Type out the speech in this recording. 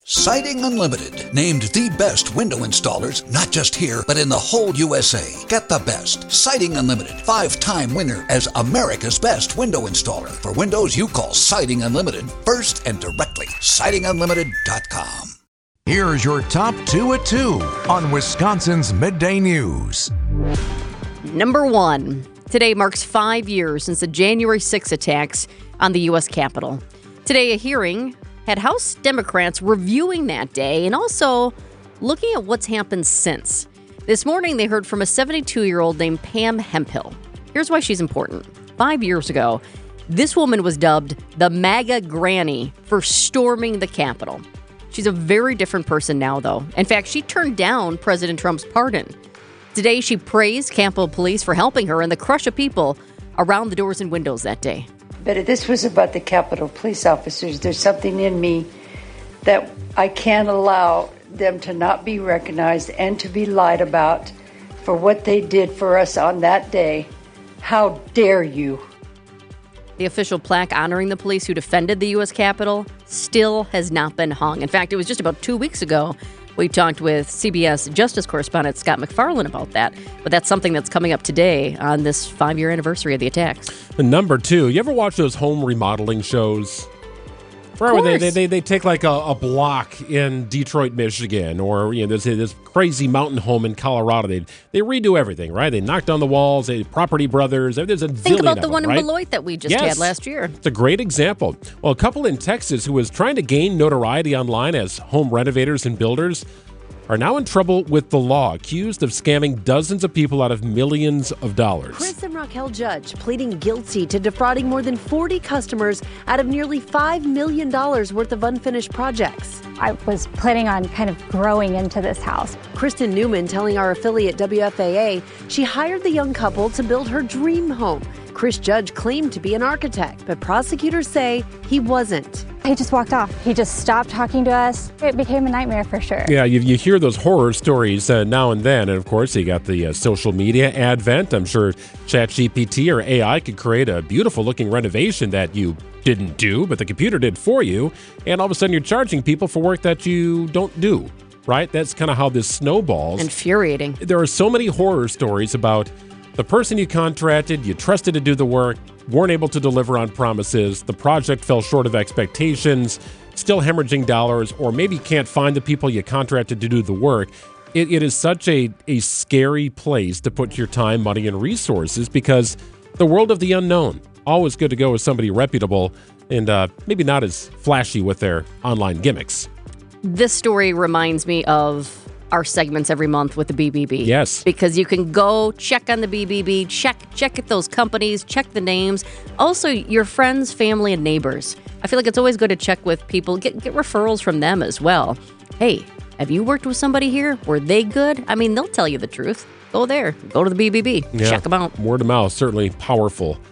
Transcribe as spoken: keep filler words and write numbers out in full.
Siding Unlimited, named the best window installers, not just here, but in the whole U S A. Get the best. Siding Unlimited, five-time winner as America's best window installer. For windows you call Siding Unlimited first and directly. siding unlimited dot com. Here's your top two at two on Wisconsin's Midday News. Number one. Today marks five years since the January sixth attacks on the U S Capitol. Today, a hearing had House Democrats reviewing that day and also looking at what's happened since. This morning, they heard from a seventy-two-year-old named Pam Hemphill. Here's why she's important. Five years ago, this woman was dubbed the MAGA Granny for storming the Capitol. She's a very different person now, though. In fact, she turned down President Trump's pardon. Today, she praised Capitol Police for helping her and the crush of people around the doors and windows that day. But if this was about the Capitol Police officers, there's something in me that I can't allow them to not be recognized and to be lied about for what they did for us on that day. How dare you? The official plaque honoring the police who defended the U S Capitol still has not been hung. In fact, it was just about two weeks ago we talked with C B S Justice correspondent Scott MacFarlane about that. But that's something that's coming up today on this five-year anniversary of the attacks. And number two, you ever watch those home remodeling shows? Where they, they, they, they take like a, a block in Detroit, Michigan, or you know, there's this crazy mountain home in Colorado. They they redo everything, right? They knock down the walls, they Property Brothers. There's a Think zillion about of the them, one right? in Beloit that we just Yes. had last year. It's a great example. Well, a couple in Texas who was trying to gain notoriety online as home renovators and builders are now in trouble with the law, accused of scamming dozens of people out of millions of dollars. Chris and Raquel Judge pleading guilty to defrauding more than forty customers out of nearly five million dollars worth of unfinished projects. I was planning on kind of growing into this house. Kristen Newman telling our affiliate W F A A she hired the young couple to build her dream home. Chris Judge claimed to be an architect, but prosecutors say he wasn't. He just walked off. He just stopped talking to us. It became a nightmare for sure. Yeah, you, you hear those horror stories uh, now and then. And, of course, you got the uh, social media advent. I'm sure ChatGPT or A I could create a beautiful-looking renovation that you didn't do, but the computer did for you. And all of a sudden, you're charging people for work that you don't do, right? That's kind of how this snowballs. Infuriating. There are so many horror stories about the person you contracted, you trusted to do the work, weren't able to deliver on promises, the project fell short of expectations, still hemorrhaging dollars, or maybe can't find the people you contracted to do the work. It, it is such a, a scary place to put your time, money, and resources because the world of the unknown. Always good to go with somebody reputable and uh, maybe not as flashy with their online gimmicks. This story reminds me of our segments every month with the B B B. Yes. Because you can go check on the B B B, check check at those companies, check the names. Also, your friends, family, and neighbors. I feel like it's always good to check with people, get, get referrals from them as well. Hey, have you worked with somebody here? Were they good? I mean, they'll tell you the truth. Go there. Go to the B B B. Yeah. Check them out. Word of mouth, certainly powerful.